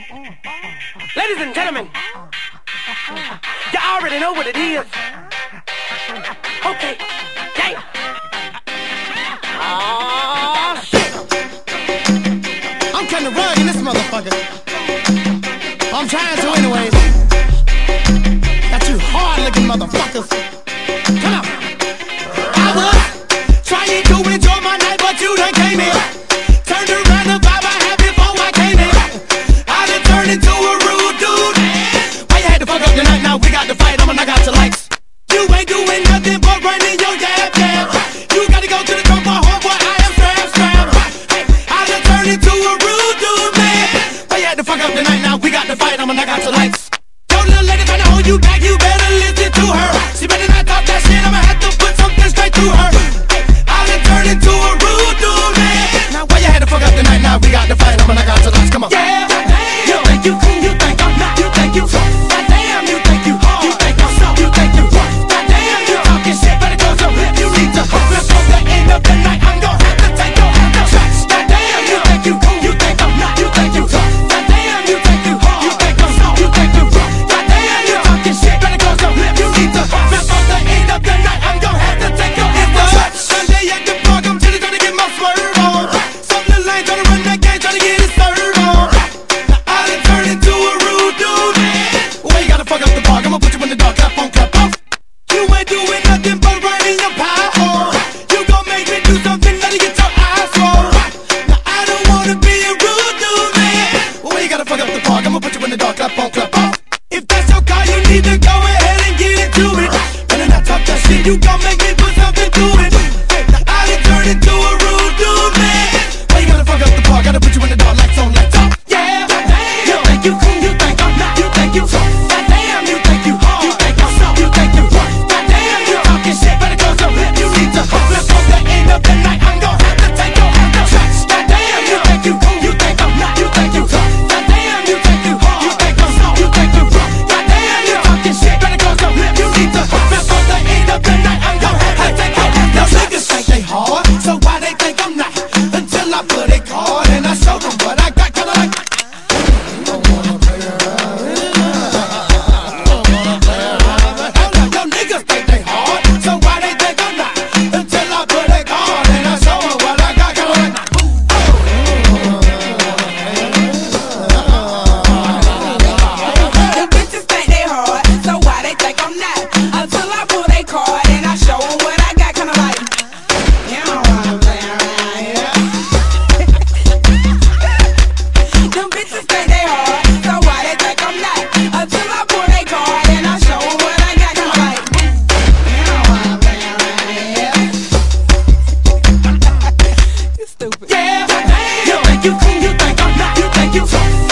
Ladies and gentlemen, you already know what it is. Okay, yeah. Oh, shit. I'm kinda rugged this motherfucker. I'm trying to anyways. Got you hard-looking motherfuckers. Come on. I was trying to enjoy my night, but you done came in. Turned around the vibe I had before I came in. I done turned into a rude dude. Why you had to fuck up the night? Now we got to fight. I'ma knock out your lights. You ain't doing nothing but running your jab. You gotta go to the drum bar, homeboy. I am strap. Hey, I done turned into a rude dude, man. Why you had to fuck up the night? Now we got to fight. I'ma knock out your lights. Yo, little lady tryna hold you back. You better listen to her. She better not talk that shit. I'ma have to put something straight through her. Hey, I done turned into a rude dude, man. Now why you had to fuck up the night? Now we got to fight. I'ma knock out your lights. Come on. Yeah, you think you cool? You think I'm not? You think you tough? Goddamn, you think you hard? You think I'm soft? You think you rough? Goddamn, you talking shit. Better close your lip. You need to huff. Before the end of the night, I'm gon' have to take your ass to church. Goddamn, you think you cool? You think I'm not? You think you tough? Goddamn, you think you hard? You think I'm soft? You think you rough? Goddamn, you talking shit. Better close your lip. You need to huff. Before the end of the night, I'm gon' have to take your ass to church. Sunday at the park, I'm chillin', tryna get my swerve on. Some little lane tryna run that game, tryna get his serve on. Now I done turned into a rude dude. Why you gotta fuck up the park? I'ma put you in the dark, clap on, clap off. You ain't doing nothing but running your power. You gon' make me do something that'll get your eyes rolled. Now I don't wanna be a rude dude, man. Why you gotta fuck up the park? I'ma put you in the dark, clap on, clap off. If that's your car, you need to go ahead and get into it. Better not talk that shit, you gon' make me put something to it. Hey, now I done turned into a rude dude, man. Why you gotta fuck up the park? Gotta put you in the dark, lights on, lights off. Yeah, you think you cool? You think I'm not? You think you tough? Goddamn, you think you hard? You think I'm soft? You think you rough? Goddamn, you talking shit. Better close your lip. You need to huff. Before the end of the night, I'm gon' have to take your ass to church. Goddamn, you think you cool? You think I'm not? You think you tough? Goddamn, you think you hard? You think I'm soft? You think you rough? Goddamn, you talking shit. Better close your lip. You need to huff. Before the end of the night, I'm gon' have to take your ass to church. Niggas think they hard, so why they think I'm not? Until I put it hard and I show them what I got, kinda like. Yo, niggas think they hard, so why they think I'm not? Until I put it hard and I show them what I got, kinda like. The bitches think they hard, so why they think I'm not? Until I pull they card and I show them what I got, kinda like. You don't wanna play around here. Them bitches think they hard, so why they think I'm not? Until I pull they card and I show them what I got, kinda like. You don't wanna play around here. You stupid. Yeah, you think you cool? You think I'm not? You think you tough?